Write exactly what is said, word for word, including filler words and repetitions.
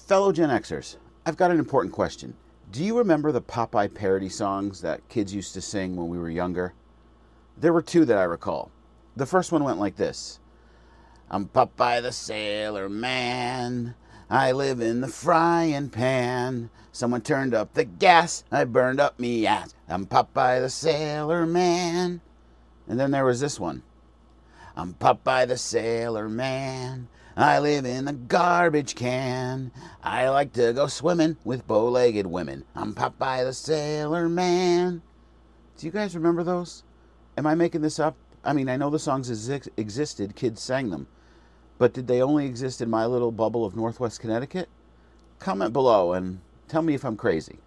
Fellow Gen Xers, I've got an important question. Do you remember the Popeye parody songs that kids used to sing when we were younger? There were two that I recall. The first one went like this. I'm Popeye the Sailor Man. I live in the frying pan. Someone turned up the gas. I burned up me ass. I'm Popeye the Sailor Man. And then there was this one. I'm Popeye the Sailor Man. I live in a garbage can. I like to go swimming with bow-legged women. I'm Popeye the Sailor Man. Do you guys remember those? Am I making this up? I mean, I know the songs exi- existed, kids sang them. But did they only exist in my little bubble of Northwest Connecticut? Comment below and tell me if I'm crazy.